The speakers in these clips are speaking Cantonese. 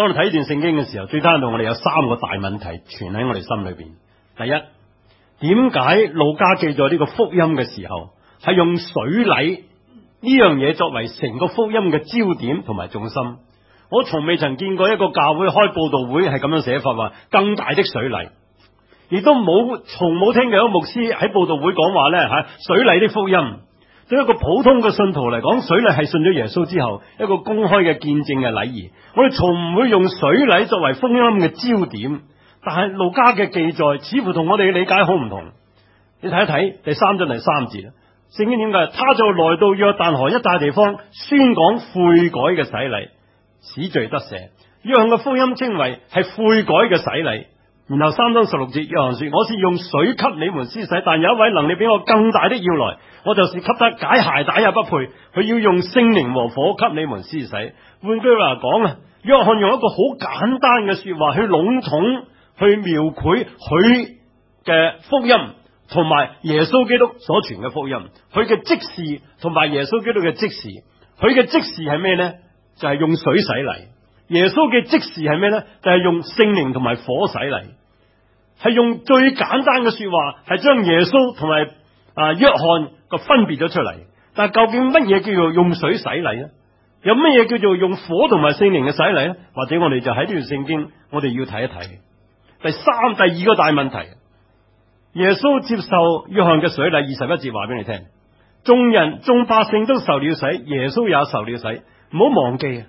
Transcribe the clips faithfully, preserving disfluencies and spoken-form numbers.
當你睇呢段聖經嘅時候，最低限度我哋有三個大問題存喺我哋心裏邊。第一，點解路加記載呢個福音嘅時候係用水禮呢樣嘢作為成個福音嘅焦點同埋重心？我從未曾見過一個教會開佈道會係咁樣寫法，話更大的水禮，亦都冇從冇聽過一個牧師喺佈道會講話咧吓水禮的福音。對一個普通嘅信徒嚟講，水禮係信咗耶穌之後一個公開嘅見證嘅禮儀。我哋從唔會用水禮作為福音嘅焦點，但係路加嘅記載似乎同我哋嘅理解好唔同。你睇一睇第三章第三節啦，聖經點解？他就來到約旦河一帶地方，宣講悔改嘅洗禮，使罪得赦。約翰嘅福音稱為係悔改嘅洗禮。然後三章十六節，約翰說：我是用水給你們施洗，但有一位能力比我更大的要來，我就是給他解鞋帶也不配。佢要用聖靈和火給你們施洗。換句話講啊，約翰用一個好簡單嘅說話去籠統去描繪佢嘅福音同埋耶穌基督所傳嘅福音，佢嘅即時同埋耶穌基督嘅即時。佢嘅即時係咩呢？就係、是、用水洗禮。耶穌嘅即時係咩呢？就係、是、用聖靈同埋火洗禮。係用最簡單嘅說話，係將耶穌同埋啊約翰個分別咗出嚟。但係究竟乜嘢叫做用水洗禮咧？有乜嘢叫做用火同埋聖靈嘅洗禮咧？或者我哋就喺呢段聖經，我哋要睇一睇。第三、第二個大問題，耶穌接受約翰嘅水禮，二十一節話俾你聽，眾人眾百姓都受了洗，耶穌也受了洗。唔好忘記啊！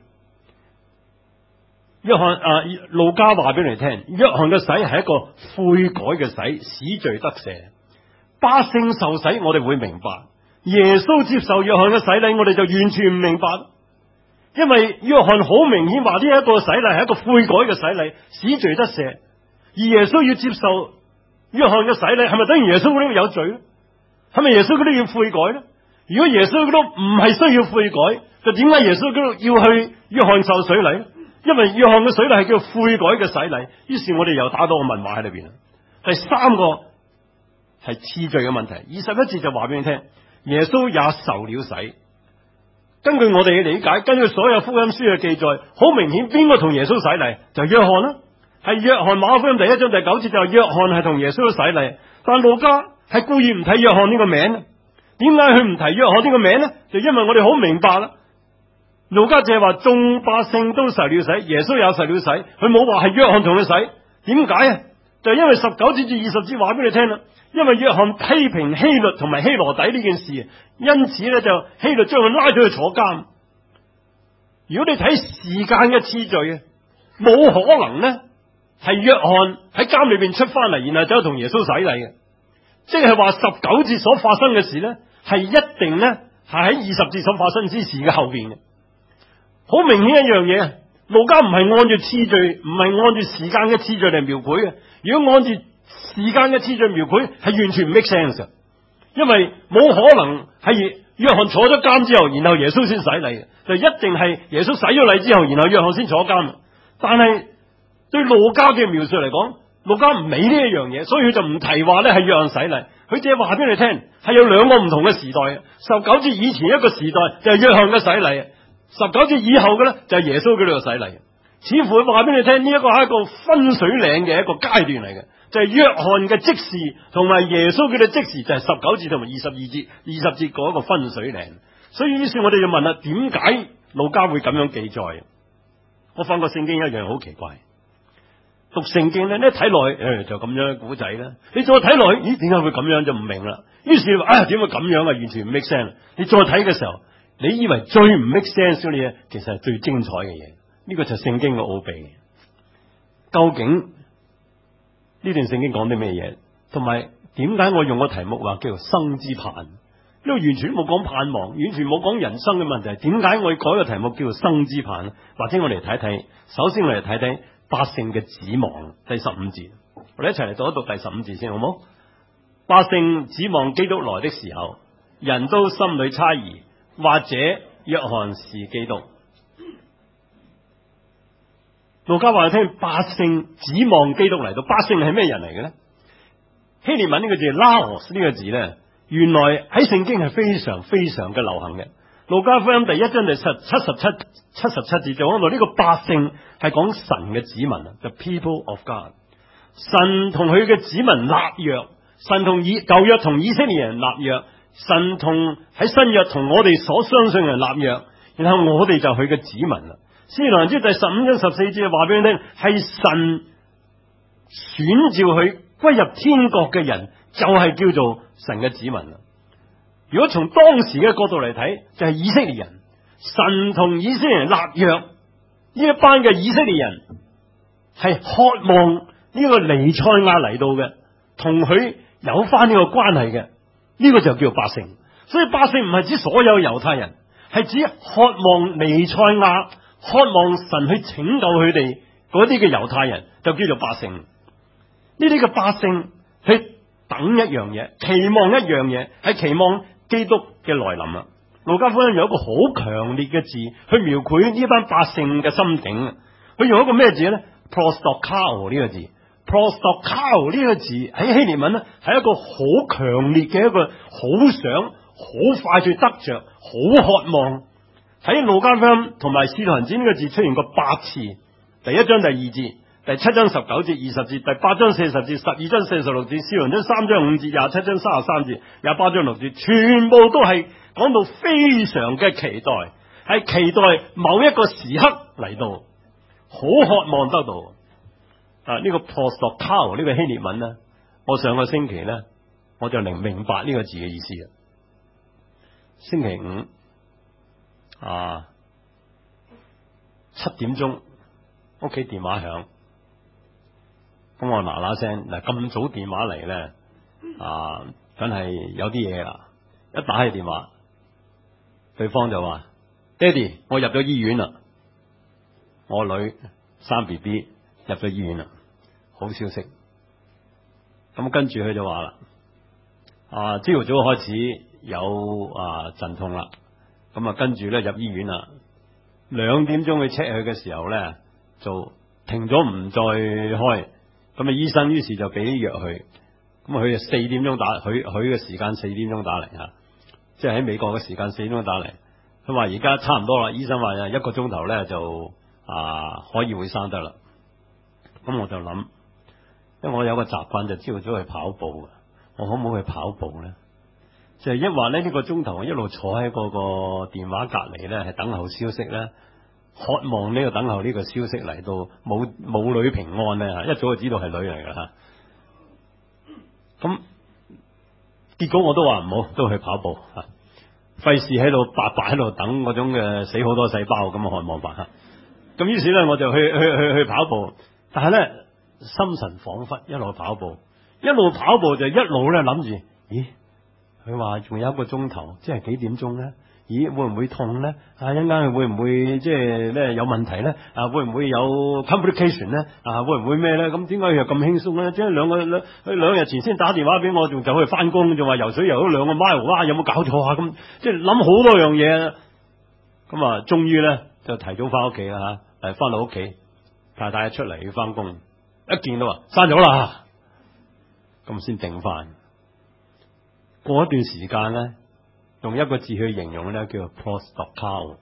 約翰啊，路加話俾你聽，約翰嘅洗係一個悔改嘅洗，使罪得赦。百姓受洗，我哋會明白；耶穌接受約翰嘅洗禮，我哋就完全唔明白。因為約翰好明顯話呢一個洗禮係一個悔改嘅洗禮，使罪得赦。而耶穌要接受約翰嘅洗禮，係咪等於耶穌嗰啲有罪咧？係咪耶穌嗰啲要悔改咧？如果耶穌嗰啲唔係需要悔改，就點解耶穌嗰度要去約翰受水禮咧？因為約翰嘅水禮係叫悔改嘅洗禮，於是我哋又打到個問話喺裏邊啦。第三個係次序嘅問題，二十一節就話俾你聽，耶穌也受了洗。根據我哋嘅理解，根據所有福音書嘅記載，好明顯邊個同耶穌洗禮就係約翰啦，係約翰。馬可福音第一章第九節就係約翰係同耶穌洗禮，但路加係故意唔提約翰呢個名。點解佢唔提約翰呢個名呢？就因為我哋好明白啦。路加就係話眾百姓都受了洗，耶穌也受了洗，佢冇話係約翰同佢洗。點解啊？就因為十九節至二十節話俾你聽啦。因為約翰批評希律同埋希羅底呢件事，因此咧就希律將佢拉咗去坐監。如果你睇時間嘅次序啊，冇可能呢係約翰喺監裏邊出翻嚟，然後走去同耶穌洗禮嘅。即係話十九節所發生嘅事呢，係一定呢係喺二十節所發生之事嘅後邊嘅。好明顯一樣嘢，路加唔係按住次序，唔係按住時間嘅次序嚟描繪嘅。如果按住時間嘅次序描繪，係完全唔 make sense 嘅，因為冇可能係約翰坐咗監之後，然後耶穌先洗禮嘅，就一定係耶穌洗咗禮之後，然後約翰先坐監。但係對路加嘅描述嚟講，路加唔理呢一樣嘢，所以佢就唔提話咧係約翰洗禮，佢只係話俾你聽係有兩個唔同嘅時代。十九節以前一個時代就係約翰嘅洗禮，十九節以後嘅咧就係耶穌嗰度嘅洗禮。似乎佢話俾你聽呢一個係一個分水嶺嘅一個階段嚟嘅，就係、是、約翰嘅即時同埋耶穌佢嘅即時，就係十九節同埋二十二節、二十節嗰一個分水嶺。所以於是我哋就問啦，點解路加會咁樣記載？我發覺聖經一樣好奇怪，讀聖經咧，一睇落去誒就咁樣古仔啦。你再睇落去，咦，點解會咁樣就唔明啦？於是話啊，點會咁樣啊？完全唔 make sense。你再睇嘅時候，你以為最唔 make sense 嘅嘢，其實係最精彩嘅嘢。呢個就係聖經嘅奧秘。究竟呢段聖經講啲咩嘢？同埋點解我用個題目話叫做生之盼？因為完全冇講盼望，完全冇講人生嘅問題。點解我要改個題目叫做生之盼呢？或者我哋嚟睇睇，首先我哋嚟睇睇百姓嘅指望，第十五節，我哋一齊嚟讀一讀第十五節先，好冇？百姓指望基督來的時候，人都心裏猜疑，或者約翰是基督。路加話你聽，百姓指望基督嚟到。百姓係咩人嚟嘅咧？希臘文呢個字 Laos 呢個字咧，原來喺聖經係非常非常嘅流行嘅。 路加福音第一章第七七十七七十七節就講到呢個百姓係講神嘅子民啊 ，the people of God。神同佢嘅子民立約，神同以舊約同以色列人立約，神同喺新約同我哋所相信嘅人立約，然後我哋就佢嘅子民啦。使徒行傳第十五章十四節話俾你聽，係神選召佢歸入天國嘅人，就係叫做神嘅子民啦。如果從當時嘅角度嚟睇，就係以色列人，神同以色列人立約，呢一班嘅以色列人係渴望呢個彌賽亞嚟到嘅，同佢有翻呢個關係嘅，呢個就叫百姓。所以百姓唔係指所有猶太人，係指渴望彌賽亞、渴望神去拯救佢哋嗰啲嘅猶太人，就叫做百姓。呢啲嘅百姓去等一樣嘢，期望一樣嘢，係期望基督嘅來臨啊！路加福音有一個好強烈嘅字去描繪呢班百姓嘅心境啊！佢用一個咩字咧 ？prostokao 呢個字 ，prostokao 呢個字喺希臘文咧係一個好強烈嘅一個好想、好快脆得着、好渴望。喺路加福音同埋使徒行傳呢個字出現過八次，第一章第二節。第七章十九節、二十節，第八章四十節，十二章四十六節，使徒行傳三章五節，廿七章三十三節，廿八章六節，全部都係講到非常嘅期待，係期待某一個時刻嚟到，好渴望得到。啊，呢、這個 prostokao 呢個希臘文呢，我上個星期呢，我就能明白呢個字嘅意思啊。星期五啊，七點鐘屋企電話響。咁我嗱嗱聲嗱，咁早電話嚟咧，啊，梗係有啲嘢啦。一打起電話，對方就話：爹哋，我入咗醫院啦，我女生 B B 入咗醫院啦，好消息。咁跟住佢就話啦：啊，朝頭早開始有啊陣痛啦，咁啊跟住咧入醫院啦。兩點鐘去 check 佢嘅時候咧，就停咗唔再開。咁啊，醫生於是就俾啲藥佢，咁啊佢就四點鐘打，佢佢嘅時間四點鐘打嚟吓，即係喺美國嘅時間四點鐘打嚟。佢話而家差唔多啦，醫生話一個鐘頭咧就啊可以會生得啦。咁我就諗，因為我有個習慣就朝早去跑步嘅，我可唔可以去跑步咧？就係一話咧呢個鐘頭我一路坐喺嗰個電話隔籬咧，係等候消息咧。渴望呢個等候呢個消息嚟到，母母女平安咧吓，一早就知道係女嚟噶吓。咁結果我都話唔好，都去跑步吓，費事喺度白白喺度等嗰種嘅死好多細胞咁嘅渴望法吓。咁於是咧我就去去去去跑步，但係咧心神恍惚，一路跑步，一路跑步就一路咧諗住，咦？佢話仲有一個鐘頭，即係幾點鐘咧？咦，會唔會痛咧？啊，一陣間會唔會即係咧有問題咧？啊，會唔會有 complication 咧？啊，會唔會咩咧？咁點解又咁輕鬆咧？即係兩個兩兩日前先打電話俾我，仲走去翻工，仲話游水游咗兩個 mile，哇！有冇搞錯啊？咁即係諗好多樣嘢。咁啊，終於咧就提早翻屋企啦吓，誒，翻到屋企，太太出嚟要翻工，一見到話生咗啦，咁先定翻。過一段時間咧。用一個字去形容咧，叫做 prostokao，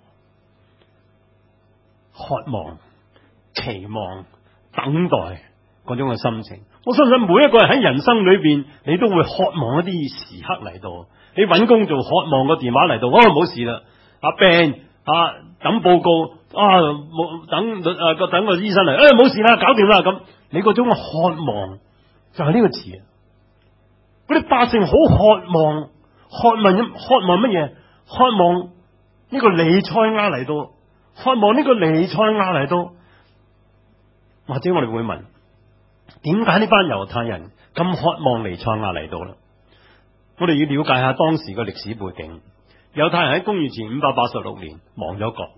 渴望、期望、等待嗰種嘅心情。我相信每一個人喺人生裏邊，你都會渴望一啲時刻嚟到。你揾工做，渴望個電話嚟到，哦，冇事啦，啊病啊等報告啊冇等誒個、啊、等個醫生嚟，誒、哎、冇事啦，搞掂啦咁。你嗰種嘅渴望就係呢個字啊！嗰啲百姓好渴望。渴望渴望乜嘢？渴望呢個彌賽亞嚟到，渴望呢個彌賽亞嚟到。或者我哋會問，點解呢班猶太人咁渴望彌賽亞嚟到咧？我哋要了解下當時嘅歷史背景。猶太人喺公元前五百八十六年亡咗國，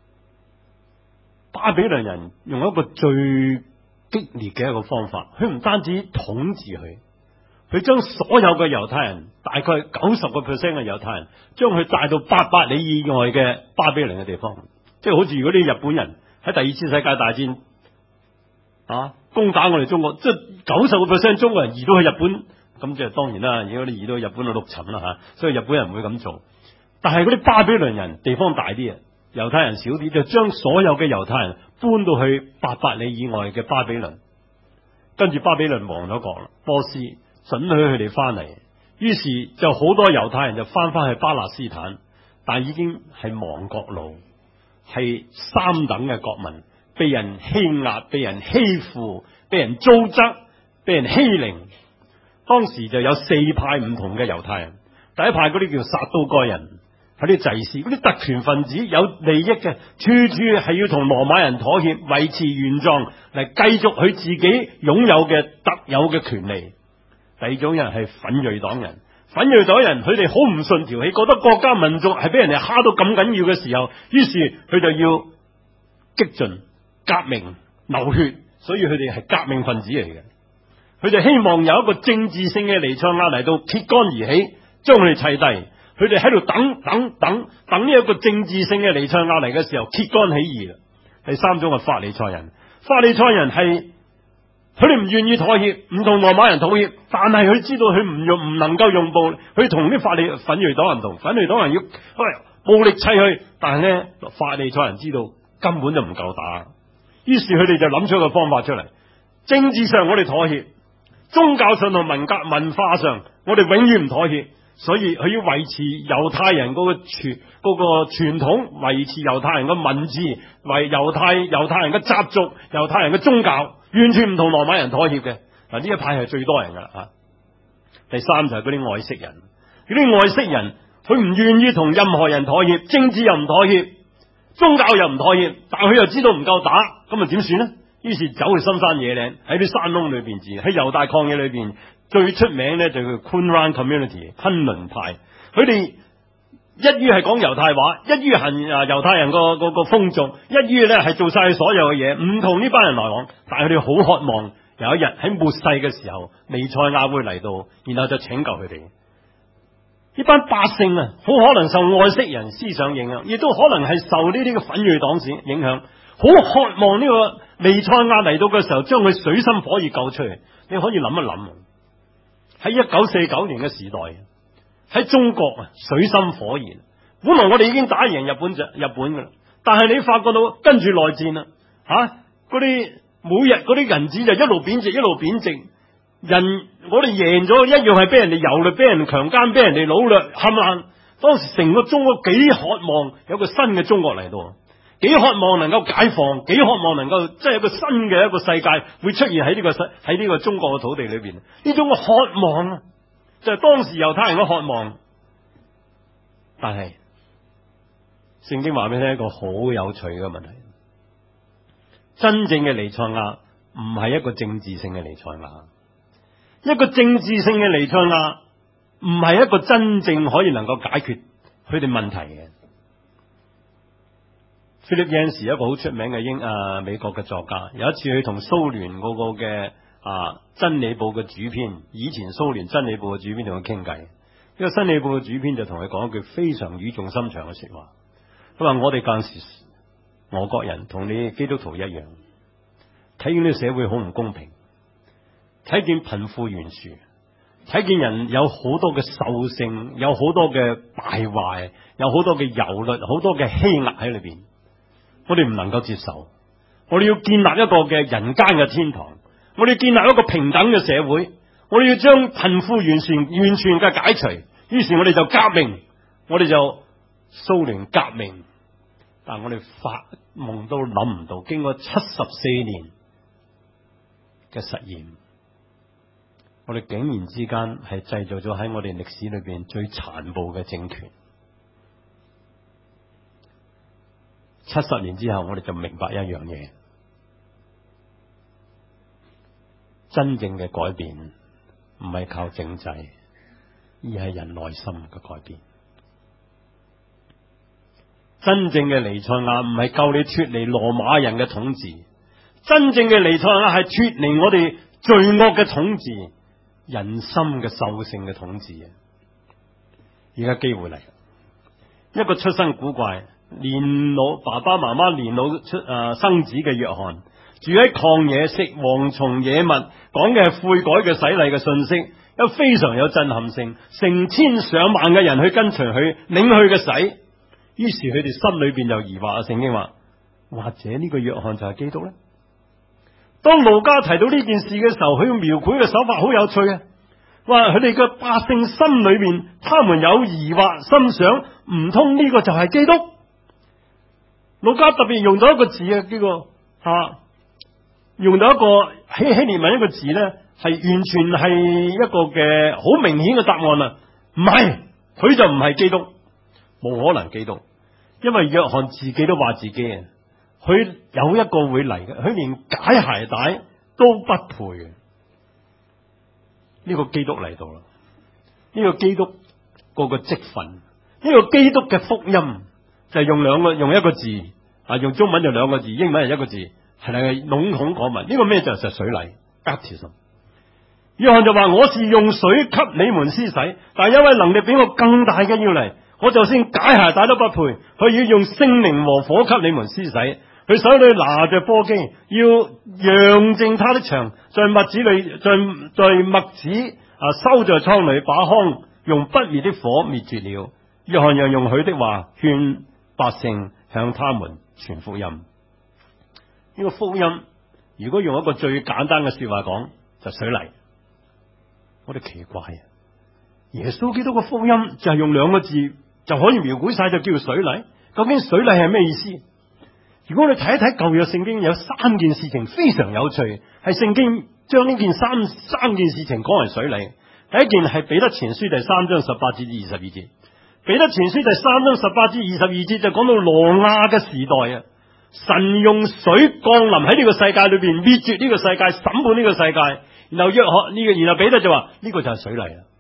巴比倫人用一個最激烈嘅一個方法，佢唔單止統治佢。佢將所有嘅猶太人，大概九十個 percent 嘅猶太人，將佢帶到八百里以外嘅巴比倫嘅地方，即係好似如果啲日本人喺第二次世界大戰啊攻打我哋中國，即係九十個 percent 中國人移到去日本，咁即係當然啦，如果你移到去日本就陸沉啦吓，所以日本人唔會咁做。 但係嗰啲巴比倫人地方大啲啊，猶太人少啲，就將所有嘅猶太人搬到去八百里以外嘅巴比倫。跟住巴比倫亡咗國啦，波斯准許佢哋翻嚟，於是就好多猶太人就翻翻去巴勒斯坦，但已經係亡國奴，係三等嘅國民，被人欺壓，被人欺負，被人糟質，被人欺凌。當時就有四派唔同嘅猶太人，第一派嗰啲叫撒都該人，係啲祭司，嗰啲特權分子，有利益嘅，處處係要同羅馬人妥協，維持原狀嚟繼續佢自己擁有嘅特有嘅權利。第二種人係奮銳黨人，奮銳黨人佢哋好唔順條氣，覺得國家民族係俾人哋蝦到咁緊要嘅時候，於是佢就要激進革命流血，所以佢哋係革命分子嚟嘅。佢哋希望有一個政治性嘅彌賽亞嚟到揭竿而起，將佢哋砌低。佢哋喺度等等等等呢一個政治性嘅彌賽亞嚟嘅時候，揭竿起義啦。第三種係法利賽人，法利賽人係佢哋唔願意妥協，唔同羅馬人妥協，但係佢知道佢唔用唔能夠用暴力，佢同啲法利奮銳黨人唔同，奮銳黨人要喂暴力砌佢，但係咧法利賽人知道根本就唔夠打，於是佢哋就諗出一個方法出嚟。政治上我哋妥協，宗教上同文革文化上我哋永遠唔妥協。所以佢要維持猶太人嗰個傳嗰個傳統，維持猶太人嘅文字，為猶太猶太人嘅習俗，猶太人嘅宗教，完全唔同羅馬人妥協嘅。嗱，呢一派係最多人噶啦。第三就係嗰啲外戚人，嗰啲外戚人佢唔願意同任何人妥協，政治又唔妥協，宗教又唔妥協，但佢又知道唔夠打，咁啊點算呢？於是走去深山野嶺，喺啲山窿裏邊住，喺猶大曠野裏邊。最出名咧就叫 Qumran Community 昆崙派，佢哋一於係講猶太話，一於行啊猶太人個個個風俗，一於咧係做晒所有嘅嘢，唔同呢班人來往。但係佢哋好渴望有一日喺末世嘅時候，彌賽亞會嚟到，然後就拯救佢哋。呢班百姓啊，好可能受外戚人思想影響，亦都可能係受呢啲嘅奮銳黨士影響，好渴望呢個彌賽亞嚟到嘅時候，將佢水深火熱救出嚟。你可以諗一諗。喺一九四九年嘅時代，喺中國啊，水深火熱。本來我哋已經打贏日本就日本噶啦，但係你發覺到跟住內戰啦，吓嗰啲每日嗰啲銀紙就一路貶值，一路貶值。人我哋贏咗一樣係俾人哋蹂躪，俾人強姦，俾人哋擄掠冚唪唥。當時成個中國幾渴望有個新嘅中國嚟到，幾渴望能夠解放，幾渴望能夠即係有個新嘅一個世界會出現喺呢個世喺呢個中國嘅土地裏邊。呢種嘅渴望啊，就係當時猶太人嘅渴望。但係聖經話俾你聽一個好有趣嘅問題：真正嘅彌賽亞唔係一個政治性嘅彌賽亞，一個政治性嘅彌賽亞唔係一個真正可以能夠解決佢哋問題嘅。Philip Yancey 一個好出名嘅英啊美國嘅作家，有一次佢同蘇聯嗰個嘅啊真理報嘅主編，以前蘇聯真理報嘅主編同佢傾偈，呢個真理報嘅主編就同佢講一句非常語重心長嘅說話。佢話我哋嗰陣時俄國人同你基督徒一樣，睇見呢個社會好唔公平，睇見貧富懸殊，睇見人有好多嘅獸性，有好多嘅敗壞，有好多嘅遊律，好多嘅欺壓喺裏邊。我哋唔能夠接受，我哋要建立一個嘅人間嘅天堂，我哋要建立一個平等嘅社會，我哋要將貧富完全完全嘅解除。於是我哋就革命，我哋就蘇聯革命。但我哋發夢都諗唔到，經過七十四年嘅實驗，我哋竟然之間係製造咗喺我哋歷史裏邊最殘暴嘅政權。七十年之後，我哋就明白一樣嘢：真正嘅改變唔係靠政制，而係人內心嘅改變。真正嘅彌賽亞唔係救你脫離羅馬人嘅統治，真正嘅彌賽亞係脫離我哋罪惡嘅統治，人心嘅獸性嘅統治啊！而家機會嚟，一個出身古怪、年老爸爸媽媽年老出誒、呃、生子嘅約翰， 住喺曠野，食蝗蟲野物，講嘅係悔改嘅洗禮嘅信息，有非常有震撼性，成千上萬嘅人去跟隨佢，領佢嘅洗。於是佢哋心裏邊就疑惑啊！聖經話，或者呢個約翰就係基督呢？當路加提到呢件事嘅時候，佢描繪嘅手法好有趣啊！話佢哋嘅百姓心裏面，他們有疑惑，心想唔通呢個就係基督？路加特別用咗一個字啊，叫做吓，用咗一個希希臘文一個字咧，係完全係一個嘅好明顯嘅答案啊！唔係，佢就唔係基督，冇可能基督，因為約翰自己都話自己啊，佢有一個會嚟嘅，佢連解鞋帶都不配嘅。呢個基督嚟到啦，呢個基督個個職分，呢個基督嘅福音就係用兩個用一個字啊，用中文就兩個字，英文係一個字，係係籠統講文。呢個咩就係水禮 baptism。約翰就話：我是用水給你們施洗，但係有位能力比我更大嘅要嚟，我就算解鞋帶都不配，佢要用聖靈和火給你們施洗。佢手裏拿着簸箕，要揚淨他的場，在麥子裏，在在麥子啊收在倉裏，把糠用不滅的火滅絕了。約翰又用佢的話勸百姓向他們傳福音。呢、這個福音如果用一個最簡單嘅說話講，就是、水禮。我哋奇怪啊！耶穌基督嘅福音就係用兩個字就可以描繪晒，就叫做水禮。究竟水禮係咩意思？如果你睇一睇舊約聖經，有三件事情非常有趣，係聖經將呢件三三件事情講為水禮。第一件係彼得前書第三章十八節至二十二節。彼得前書第三章十八至二十二節就講到挪亞嘅時代啊，神用水降臨喺呢個世界裏邊，滅絕呢個世界，審判呢個世界。然後約翰呢個，然後彼得就話呢個就係水禮啊。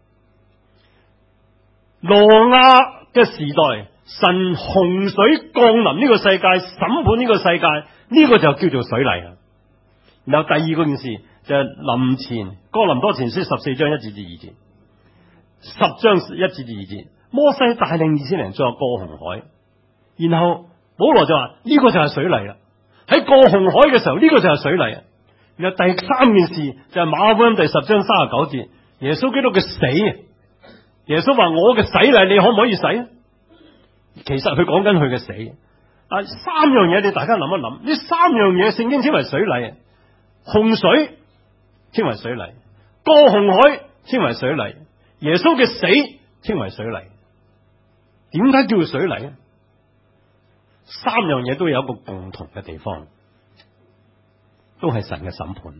挪亞嘅時代，神洪水降臨呢個世界，審判呢個世界，呢、這個就叫做水禮啊。然後第二個件事就係、是、林前哥林多前書十四章一至至二節，十章一至至二節，摩西帶領以色列人再過紅海，然後保羅就話呢、這個就係水禮啦。喺過紅海嘅時候，呢、這個就係水禮啊。然後第三件事就係馬可福音第十章三十九節，耶穌基督嘅死啊。耶穌話：我嘅洗禮你可唔可以洗啊？其實佢講緊佢嘅死啊。三樣嘢你大家諗一諗，呢三樣嘢聖經稱為水禮，洪水稱為水禮，過紅海稱為水禮，耶穌嘅死稱為水禮。點解叫做水禮啊？三樣嘢都有一個共同嘅地方，都係神嘅審判。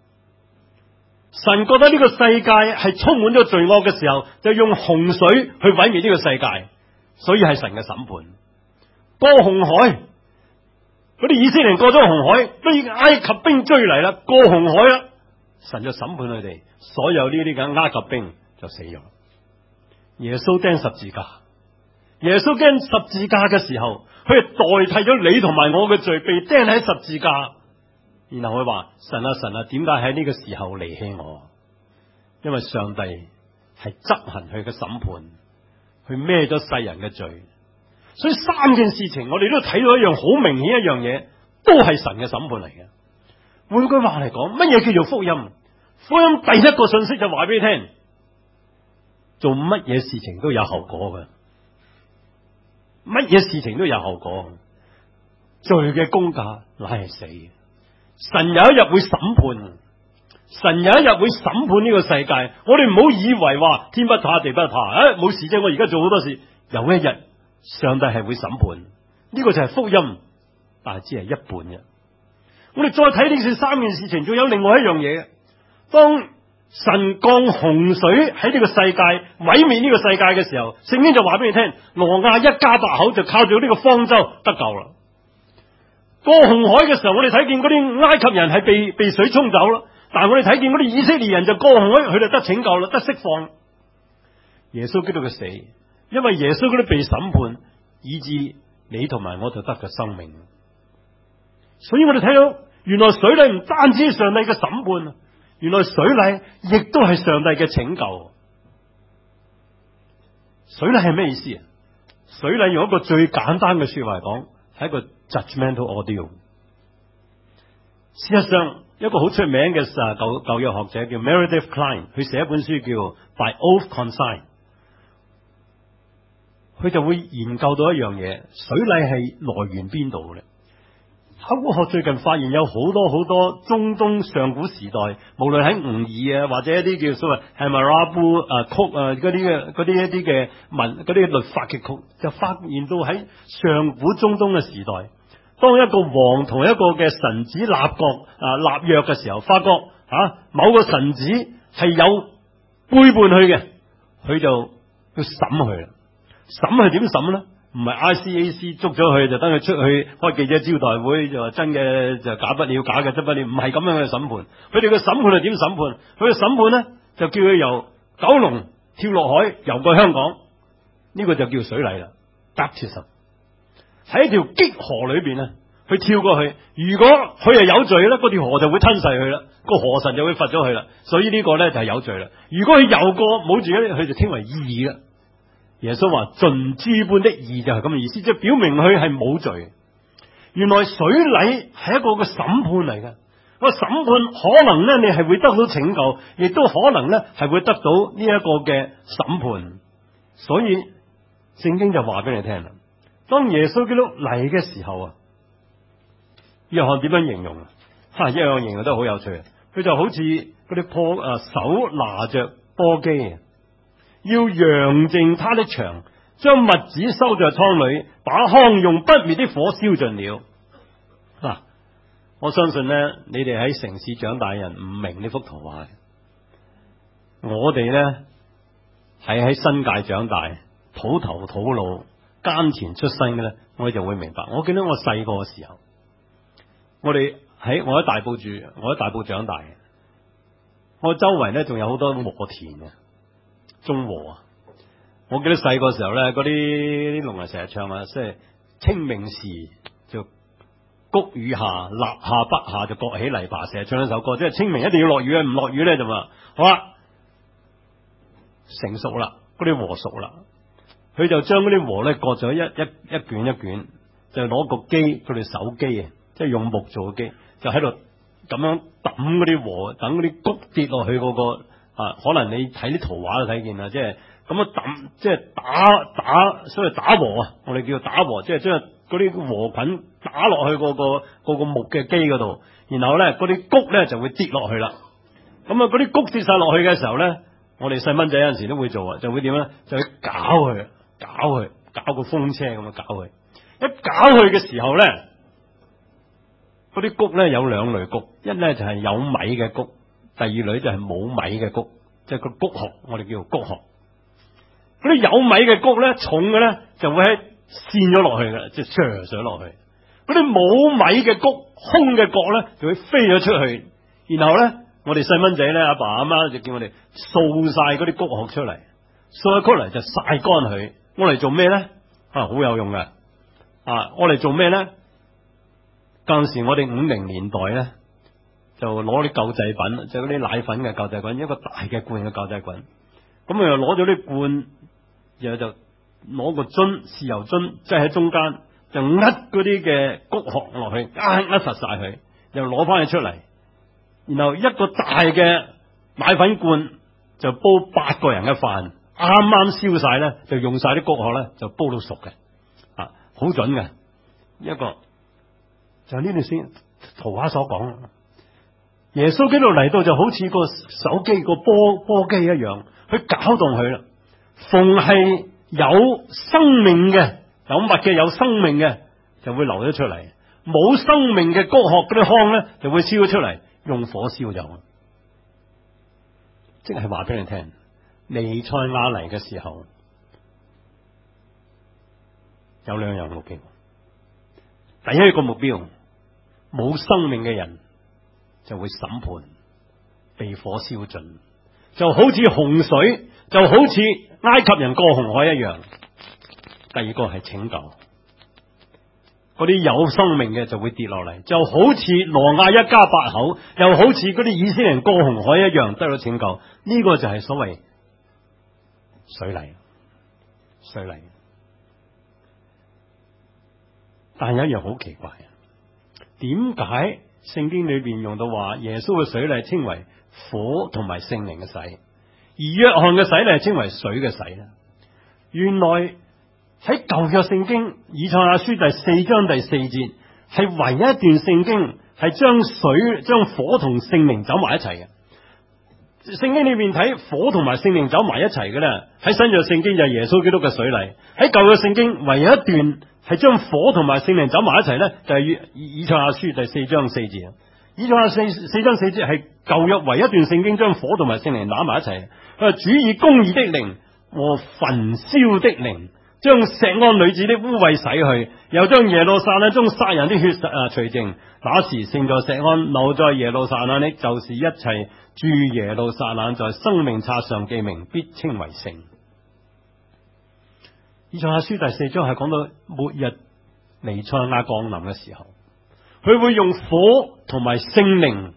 神覺得呢個世界係充滿咗罪惡嘅時候，就用洪水去毀滅呢個世界，所以係神嘅審判。過紅海，嗰啲以色列人過咗紅海，都已經埃及兵追嚟啦，過紅海啦，神就審判佢哋，所有呢啲嘅埃及兵就死咗。耶穌釘十字架，耶穌釘十字架嘅時候，佢係代替咗你同埋我嘅罪，被釘喺十字架。然後佢話：神啊神啊，點解喺呢個時候離棄我？因為上帝係執行佢嘅審判，去孭咗世人嘅罪。所以三件事情我哋都睇到一樣好明顯一樣嘢，都係神嘅審判嚟嘅。換句話嚟講，乜嘢叫做福音？福音第一個信息就話俾你聽，做乜嘢事情都有後果嘅，乜嘢事情都有後果。罪嘅工價乃係死。神有一日會審判，神有一日會審判呢個世界。我哋唔好以為話天不塌地不塌，誒冇事啫。我而家做好多事，有一日上帝係會審判，呢個就係福音，但係只係一半嘅。我哋再睇呢三件事情，仲有另外一樣嘢。當神降洪水喺呢個世界毀滅呢個世界嘅時候，聖經就話俾你聽，挪亞一家八口就靠住呢個方舟得救啦。過紅海嘅時候，我哋睇見嗰啲埃及人係被被水沖走啦，但係我哋睇見嗰啲以色列人就過紅海，佢哋得拯救啦，得釋放。耶穌基督嘅死，因為耶穌基督被審判，以致你同埋我就得嘅生命。所以我哋睇到，原來水禮唔單止係上帝嘅審判，原來水禮亦都係上帝嘅拯救。水禮係咩意思啊？水禮用一個最簡單嘅說話嚟講，係一個 judgmental ordeal。 事實上，一個好出名嘅舊舊約學者叫 Meredith Kline， 佢寫一本書叫 By Oath Consigned， 佢就會研究到一樣嘢，水禮係來源邊度嘅咧？考古學最近發現有好多好多中東上古時代，無論喺吳爾啊，或者一啲叫所謂係咪拉布啊曲啊嗰啲嘅嗰啲一啲嘅文嗰啲律法嘅曲，就發現到喺上古中東嘅時代，當一個王同一個嘅臣子立國啊立約嘅時候，發覺啊某個臣子係有背叛佢嘅，佢就要審佢啦。審係點審咧？唔係 I C A C 捉咗佢就等佢出去開記者招待會，就話真嘅就假不了，假嘅真不了，唔係咁樣嘅審判。佢哋嘅審判係點審判？佢嘅審判咧就叫佢由九龍跳落海游過香港，呢、這個就叫水禮啦。Baptism 喺一條激河裏邊咧，佢跳過去，如果佢係有罪咧，嗰條河就會吞噬佢啦，個河神就會罰咗佢啦。所以呢個咧就係有罪啦。如果佢游過冇罪咧，佢就稱為義啦。耶穌話盡諸般的義就係咁嘅意思，即係表明佢係冇罪。原來水禮係一個個審判嚟嘅，個審判可能咧你係會得到拯救，亦都可能咧係會得到呢一個嘅審判。所以聖經就話俾你聽啦，當耶穌基督嚟嘅時候啊，約翰點樣形容啊？吓，約翰形容都好有趣，佢就好似嗰啲波啊手拿着簸箕，要揚淨他的場，將麥子收在倉裏，把糠用不滅的火燒盡了。嗱、啊，我相信咧，你哋喺城市長大嘅人唔明呢幅圖畫。我哋咧係喺新界長大，土頭土路耕田出身嘅咧，我哋就會明白。我記得我細個嘅時候，我哋喺我喺大埔住，我喺大埔長大嘅，我周圍咧仲有好多禾田嘅。中和啊！我記得細個時候咧，嗰啲啲農人成日唱啊，即係清明時就谷雨下，立夏不下就割起泥巴，成日唱一首歌，即係清明一定要落雨啊，唔落雨咧就話好啦，成熟啦，嗰啲禾熟啦，佢就將嗰啲禾咧割咗一一一卷一卷，就攞個機，佢哋手機啊，即係用木做嘅機，就喺度咁樣抌嗰啲禾，等嗰啲谷跌落去嗰個。啊，可能你睇啲圖畫都睇見啦，即係咁樣抌，即係打打，所謂打禾啊，我哋叫打禾，即係將嗰啲禾捆打落去嗰個嗰個木嘅機嗰度，然後咧嗰啲谷咧就會跌落去啦。咁啊，嗰啲谷跌晒落去嘅時候咧，我哋細蚊仔有陣時都會做啊，就會點咧？就去搞佢，搞佢，搞個風車咁樣搞佢。一搞佢嘅時候咧，嗰啲谷咧有兩類谷，一咧就係有米嘅谷。第二類就係冇米嘅谷，即係個谷殼，我哋叫做谷殼。嗰啲有米嘅谷咧，重嘅咧就會喺跣咗落去嘅，即係斜上落去。嗰啲冇米嘅谷，空嘅角咧就會飛咗出去。然後咧，我哋細蚊仔咧，阿爸阿媽就叫我哋掃晒嗰啲谷殼出嚟，掃咗出嚟就曬乾佢。我嚟做咩咧？啊，好有用嘅。啊，我嚟做咩咧？嗰陣時我哋五零年代咧。就攞啲救濟品，就嗰啲奶粉嘅救濟品，一個大嘅罐嘅救濟品。咁佢又攞咗啲罐，然後就攞個樽豉油樽，即係喺中間就呃嗰啲嘅谷殼落去，呃呃實晒佢，又攞翻佢出嚟。然後一個大嘅奶粉罐就煲八個人嘅飯，啱啱燒晒咧，就用晒啲谷殼咧，就煲到熟嘅，啊，好準嘅一個。就呢度先圖畫所講。耶穌基督嚟到就好似個手機個波波機一樣，去搞動佢啦。逢係有生命嘅、有物嘅、有生命嘅，就會流咗出嚟；冇生命嘅谷殼嗰啲糠咧，就會燒咗出嚟，用火燒就。即係話俾你聽，彌賽亞嚟嘅時候有兩樣目標。第一個目標，冇生命嘅人就會審判，被火燒盡，就好似洪水，就好似埃及人過紅海一樣。第二個係拯救，嗰啲有生命嘅就會跌落嚟，就好似挪亞一家八口，又好似嗰啲以色列人過紅海一樣得到拯救。呢、這個就係所謂水禮，水禮。但係有一樣好奇怪，點解聖經裏邊用到話耶穌嘅水禮稱為火同埋聖靈嘅洗，而約翰嘅洗禮係稱為水嘅洗啦。原來喺舊約聖經以賽亞書第四章第四節係唯一一段聖經係將水將火同聖靈走埋一齊嘅。聖經裏面睇火同埋聖靈走埋一齊嘅咧，喺新約聖經就係耶穌基督嘅水禮。喺舊約聖經唯一一段係將火同埋聖靈走埋一齊咧，就係以賽亞書第四章四節。以賽亞四四章四節係舊約唯一一段聖經將火同埋聖靈打埋一齊。佢話主以公義的靈和焚燒的靈，將錫安女子的污穢洗去，又將耶路撒冷中殺人的血啊除淨。那時聖在錫安留在耶路撒冷的，就是一切住耶路撒冷在生命冊上記名，必稱為聖。以賽亞書第四章係講到末日彌賽亞降臨嘅時候，佢會用火同埋聖靈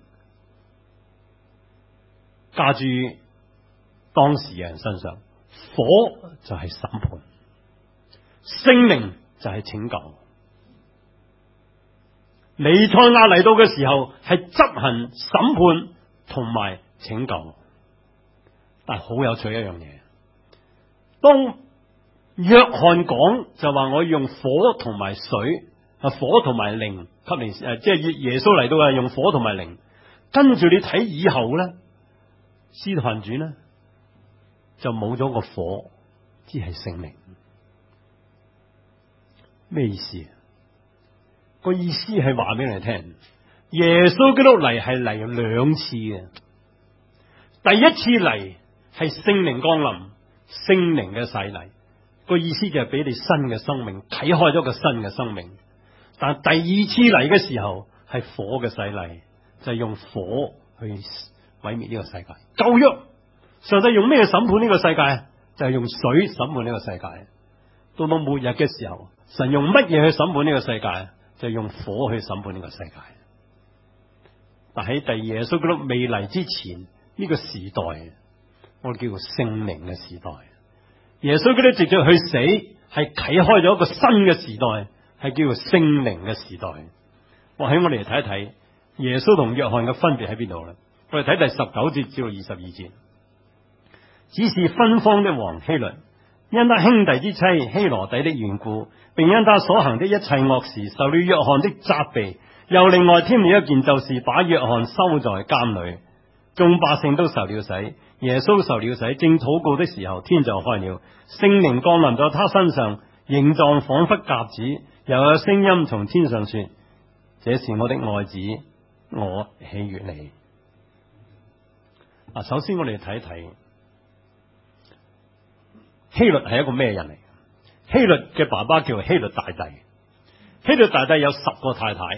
加注當時嘅人身上。火就係審判，聖靈就係拯救。彌賽亞嚟到嘅時候係執行審判同埋拯救。但係好有趣一樣嘢，當約翰講就話我用火同埋水啊，火同埋靈給你誒，即係耶穌嚟到係用火同埋靈。跟住你睇以後咧，使徒行傳咧就冇咗個火，只係聖靈。咩意思？個意思係話俾你聽，耶穌基督嚟係嚟兩次嘅。第一次嚟係聖靈降臨，聖靈嘅洗禮，個意思就係俾你新嘅生命，啟開咗個新嘅生命。但第二次嚟嘅時候係火嘅洗禮，就係用火去毀滅呢個世界。舊約上帝用咩審判呢個世界？就係用水審判呢個世界。到到末日嘅時候，神用乜嘢去審判呢個世界？就係用火去審判呢個世界。但喺第耶穌基督未嚟之前，呢個時代我哋叫做聖靈嘅時代。耶穌基督直接去死，係啟開咗一個新嘅時代，係叫做聖靈嘅時代。我喺我哋嚟睇一睇耶穌同約翰嘅分別喺邊度咧？我哋睇第十九節至到二十二節。只是分封的王希律，因他兄弟之妻希羅底的緣故，並因他所行的一切惡事，受了約翰的責備。又另外添了一件，就是把約翰收在監裏。眾百姓都受了洗，耶穌受了洗，正禱告的時候，天就開了，聖靈降臨在他身上，形狀仿佛鴿子。又有聲音從天上說：這是我的愛子，我喜悅你。嗱，首先我哋睇一睇希律係一個咩人嚟？希律嘅爸爸叫希律大帝，希律大帝有十個太太，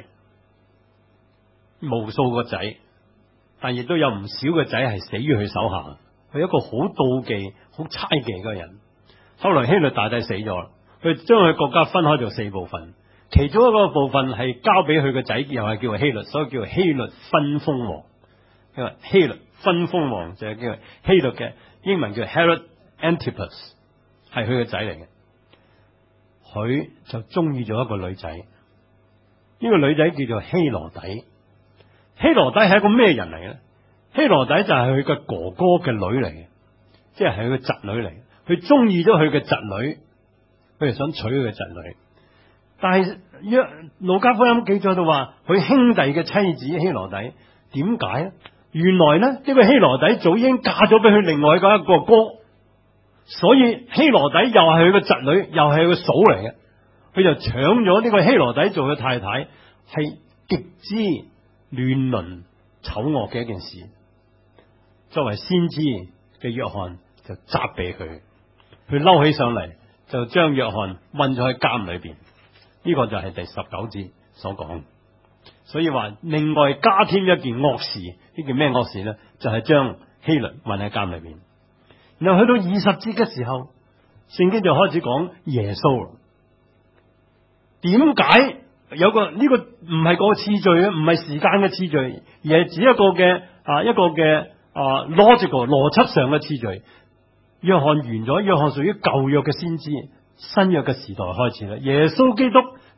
無數個仔，但亦都有唔少嘅仔係死於佢手下。佢一個好妒忌、好猜忌嘅人。後來希律大帝死咗，佢將佢國家分開做四部分，其中一個部分係交俾佢個仔，又係叫做希律，所以叫做希律分封王。因為希律分封王就係叫做希律嘅英文叫 Herod Antipas， 係佢個仔嚟嘅。佢就中意咗一個女仔，呢、這個女仔叫做希羅底。希羅底係一個咩人嚟嘅咧？希羅底就係佢嘅哥哥嘅女嚟嘅，即係係佢嘅侄女嚟。佢中意咗佢嘅侄女，佢就想娶佢嘅侄女。但係約路加福音記載到話，佢兄弟嘅妻子希羅底，點解咧？原來咧呢、這個希羅底早已經嫁咗俾佢另外一個哥哥，所以希羅底又係佢嘅侄女，又係佢嘅嫂嚟嘅。佢就搶咗呢個希羅底做嘅太太，係極之亂倫醜惡嘅一件事。作為先知嘅約翰就責備佢，佢嬲起上嚟就將約翰韞咗喺監裏邊。呢、這個就係第十九節所講。所以話另外加添一件惡事，呢件咩惡事咧？就係、是、將希律韞喺監裏邊。然後去到二十節嘅時候，聖經就開始講耶穌。點解有個呢、這個唔係個次序嘅，唔係時間嘅次序，而係指一個嘅啊一個嘅啊 logical 邏輯上嘅次序。約翰完咗，約翰屬於舊約嘅先知，新約嘅時代開始啦。耶穌基督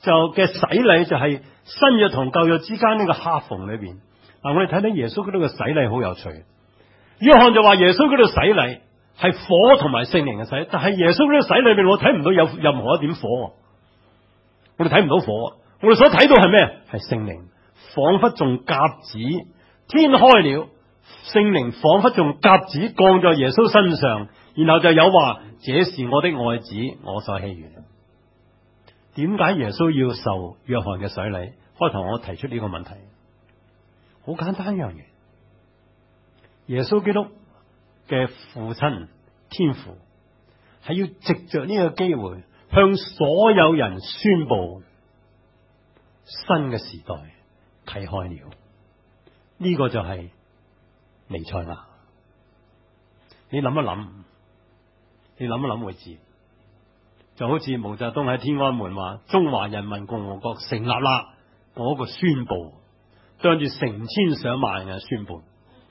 就嘅洗禮就係新約同舊約之間呢個合縫裏邊。嗱，我哋睇睇耶穌基督嘅洗禮好有趣。約翰就話耶穌基督洗禮係火同埋聖靈嘅洗，但係耶穌基督洗禮裏邊我睇唔到有任何一點火，我哋睇唔到火，我哋所睇到係咩？係聖靈，仿佛仲鴿子，天開了，聖靈仿佛仲鴿子降在耶穌身上，然後就有話：這是我的愛子，我所喜悅。點解耶穌要受約翰嘅洗禮？開頭我提出呢個問題，好簡單一樣嘢。耶穌基督嘅父親天父係要藉着呢個機會向所有人宣布新嘅時代啟開了。呢、這個就係彌賽亞。你諗一諗，你諗一諗會知。就好似毛澤東喺天安門話中華人民共和國成立啦，嗰個宣布對住成千上萬人宣布。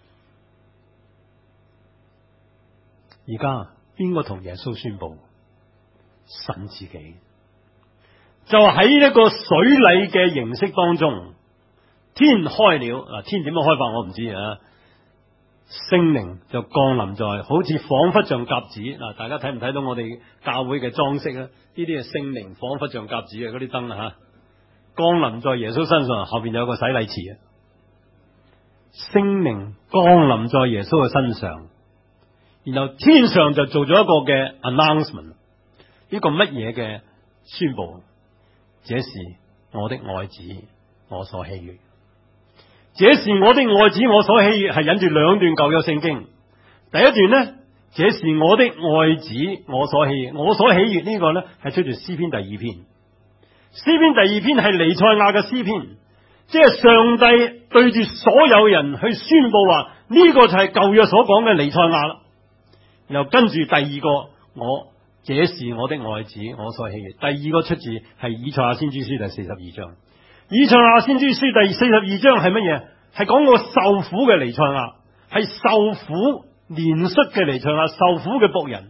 而家邊個同耶穌宣布？神自己。就喺一個水禮嘅形式當中，天開了。嗱，天點樣開法我唔知啊。聖靈就降臨在，好似仿佛像鴿子。嗱，大家睇唔睇到我哋教會嘅裝飾啊？呢啲係聖靈仿佛像鴿子嘅嗰啲燈啊，吓，降臨在耶穌身上，後邊有個洗禮池啊。聖靈降臨在耶穌嘅身上，然後天上就做咗一個嘅 announcement， 呢個乜嘢嘅宣布？這是我的愛子，我所喜悅。這是我的愛子，我所喜悅，係引住兩段舊約聖經。第一段呢，這是我的愛子，我所喜悅。我所喜悅呢個呢，係出自詩篇第二篇。詩篇第二篇係彌賽亞嘅詩篇，即係上帝對住所有人去宣布話呢、這個就係舊約所講嘅彌賽亞啦。然後跟住第二個，我這是我的愛子，我所喜悅。第二個出自係以賽亞先知書第四十二章。以賽亞先知書第四十二章係乜嘢？係講個受苦嘅彌賽亞，係受苦憐恤嘅彌賽亞，受苦嘅僕人。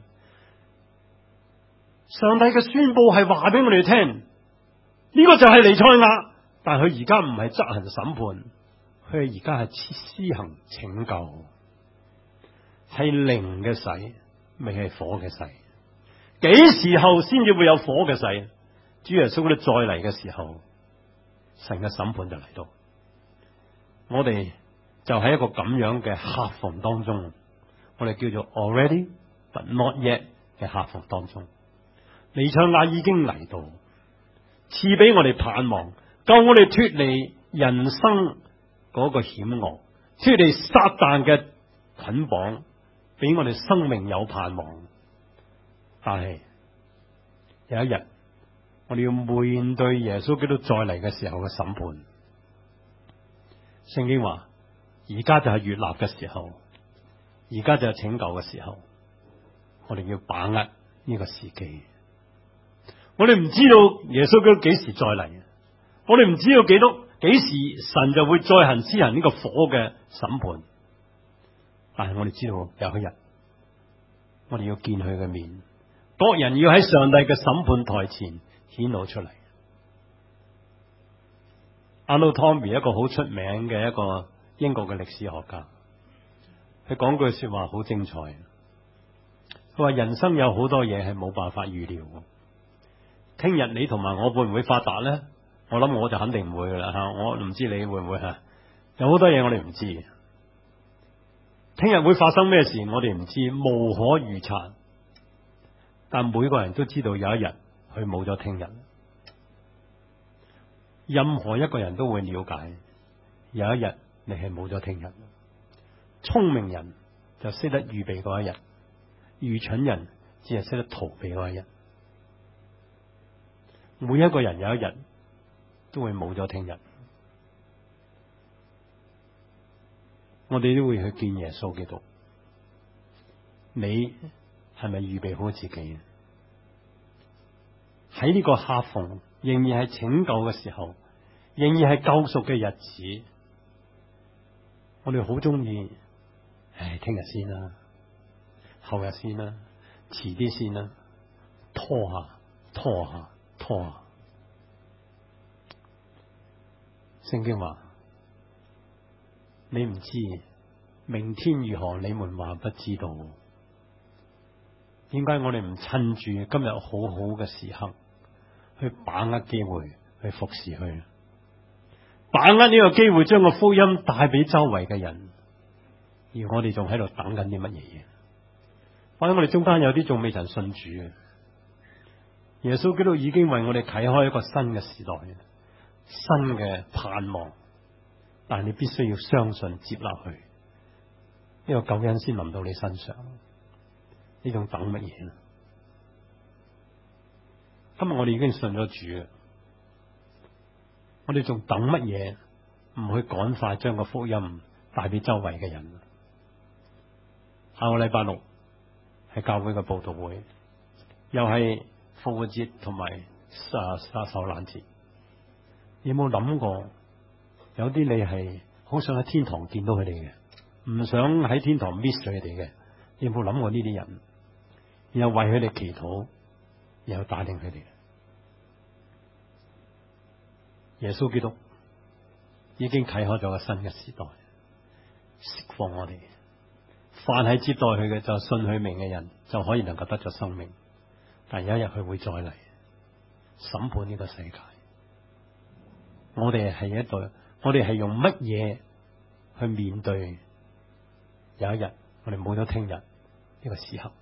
上帝嘅宣布係話俾我哋聽，呢、這個就係彌賽亞，但係佢而家唔係執行審判，佢而家係施行拯救，係靈嘅洗，未係火嘅洗。幾時候先至會有火嘅洗？主耶穌咧再嚟嘅時候，神嘅審判就嚟到。我哋就喺一個咁樣嘅夾縫當中，我哋叫做 already but not yet 嘅夾縫當中。彌賽亞已經嚟到，賜俾我哋盼望，救我哋脫離人生嗰個險惡，脫離撒旦嘅捆綁，俾我哋生命有盼望。但係有一日，我哋要面對耶穌基督再嚟嘅時候嘅審判。聖經話，而家就係悅納嘅時候，而家就係拯救嘅時候，我哋要把握呢個時機。我哋唔知道耶穌基督幾時再嚟，我哋唔知道幾多幾時神就會再行施行呢個火嘅審判。但係我哋知道有一日，我哋要見佢嘅面，各人要喺上帝嘅審判台前顯露出嚟。Arnold Toynbee 一個好出名嘅一個英國嘅歷史學家，佢講句說話好精彩。佢話人生有好多嘢係冇辦法預料。聽日你同埋我會唔會發達咧？我諗我就肯定唔會噶啦吓，我唔知你會唔會吓。有好多嘢我哋唔知，聽日會發生咩事我哋唔知，無可預測。但每個人都知道有一日佢冇咗聽日。任何一個人都會了解，有一日你係冇咗聽日。聰明人就識得預備嗰一日，愚蠢人只係識得逃避嗰一日。每一個人有一日都會冇咗聽日。我哋都會去見耶穌基督。你係咪預備好自己？喺呢個夾縫仍然係拯救嘅時候，仍然係救贖嘅日子，我哋好中意，唉，聽日先啦，後日先啦，遲啲先啦，拖下拖下拖下。 聖經話：你唔知明天如何，你們還不知道。點解我哋唔趁住今日好好嘅時刻，去把握機會去服侍佢，把握呢個機會將個福音帶俾周圍嘅人？而我哋仲喺度等緊啲乜嘢嘢？或者我哋中間有啲仲未曾信主嘅，耶穌基督已經為我哋啟開一個新嘅時代，新嘅盼望。但係你必須要相信接納佢，呢個救恩先臨到你身上。你仲等乜嘢？今日我哋已經信咗主，我哋仲等乜嘢？唔去趕快將個福音帶俾周圍嘅人。下個禮拜六係教會嘅佈道會，又係復活節同埋啊啊受難節。你有冇諗過？有啲你係好想喺天堂見到佢哋嘅，唔想喺天堂 miss 咗佢哋嘅。你有冇諗過呢啲人？然後為佢哋祈禱，然後帶領佢哋。耶穌基督已經啟開咗個新嘅時代，釋放我哋。凡係接待佢嘅，就信佢名嘅人，就可以能夠得咗生命。但有一日佢會再嚟審判呢個世界。我哋係一對，我哋係用乜嘢去面對有一日我哋冇咗聽日呢個時刻？